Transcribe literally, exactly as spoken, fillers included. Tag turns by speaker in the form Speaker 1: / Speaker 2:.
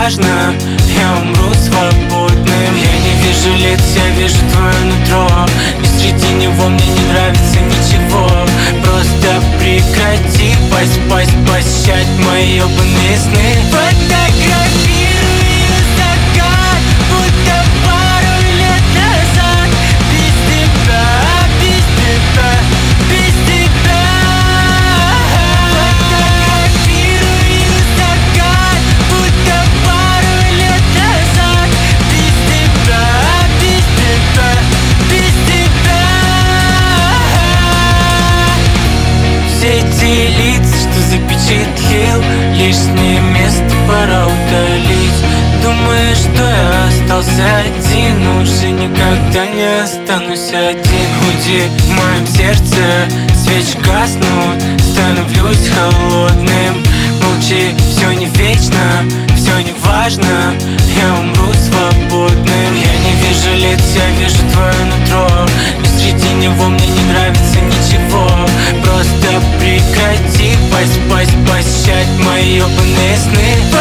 Speaker 1: важно, я умру свободным. Я не вижу лиц, я вижу твое нутро, и среди него мне не нравится ничего. Просто прекрати пасть, пасть, посещать мои ёбаные сны. Фотографирую закат, будто пару лет назад. Без тебя, без тебя, без тебя. Фотографирую закат, будто пару лет назад. Без тебя, без тебя, без тебя. Все эти лица, что запечатлел, лишнее место пора удалить. Думаешь, что я остался один, но уже никогда не останусь один. Уйди в моем сердце, свечи гаснут, становлюсь холодным. Молчи, все не вечно, все не важно, я умру свободным. Я не вижу лиц, я вижу твое нутро, и среди него мне не нравится ничего. Просто прекрати пасть, пасть, посещать мои ёбаные сны.